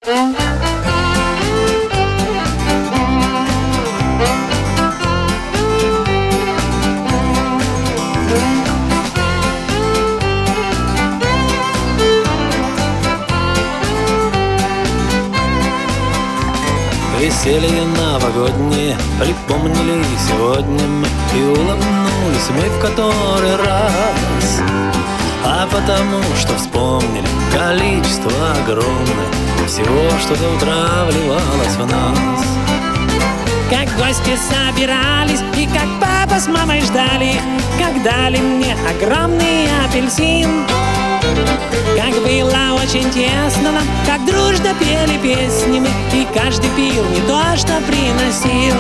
Веселье новогоднее припомнили сегодня мы и улыбнулись мы в который раз. А потому что вспомнили количество огромное всего, что до утра вливалось в нас. Как гости собирались и как папа с мамой ждали их, как дали мне огромный апельсин. Как было очень тесно нам, как дружно пели песни мы, и каждый пил не то, что приносил.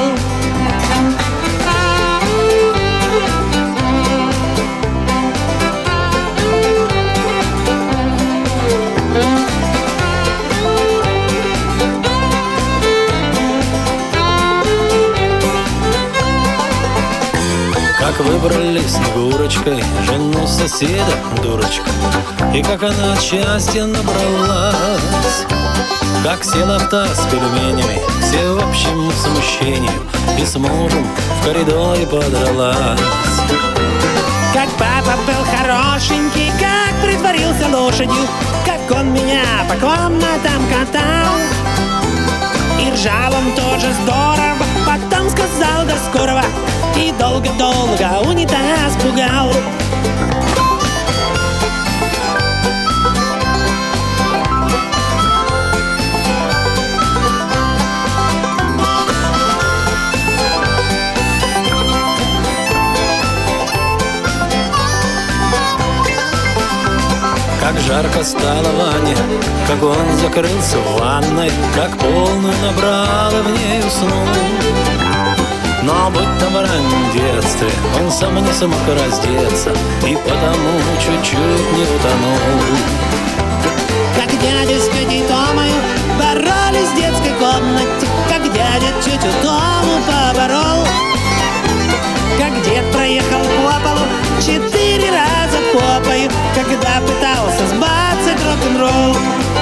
Как выбрали Снегурочкой жену соседа, дурочка, и как она от счастья набралась. Как села в таз с пельменями, все в общем смущении, и с мужем в коридоре подралась. Как папа был хорошенький, как притворился лошадью, как он меня по комнатам катал. И ржал он тоже здорово, потом сказал до скорого, и долго-долго унитаз пугал. Как жарко стало Ване, как он закрылся в ванной, как полную набрал и в ней уснул. Но будто в раннем детстве он сам не смог раздеться, и потому чуть-чуть не утонул. Как дядя с тетей Томой боролись в детской комнате, как дядя тетю Тому поборол. Как дед проехал по полу 4 раза попою, когда пытался сбацать рок-н-ролл.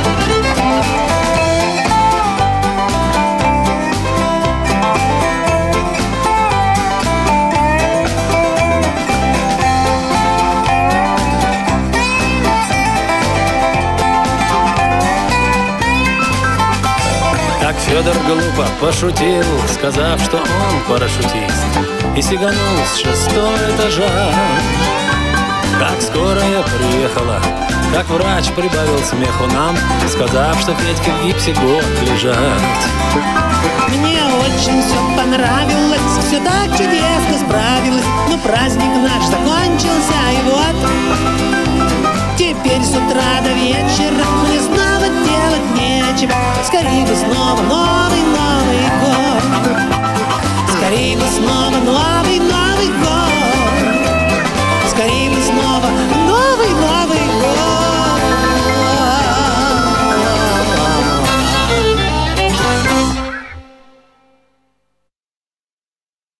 Как Федор глупо пошутил, сказав, что он парашютист, и сиганул с 6-го этажа. Как скорая приехала, как врач прибавил смеху нам, сказав, что Петьке в гипсе год лежать. Мне очень все понравилось, все так чудесно справилось, но праздник наш закончился, и вот теперь с утра до вечера мне снова делать нечего. Скорее бы снова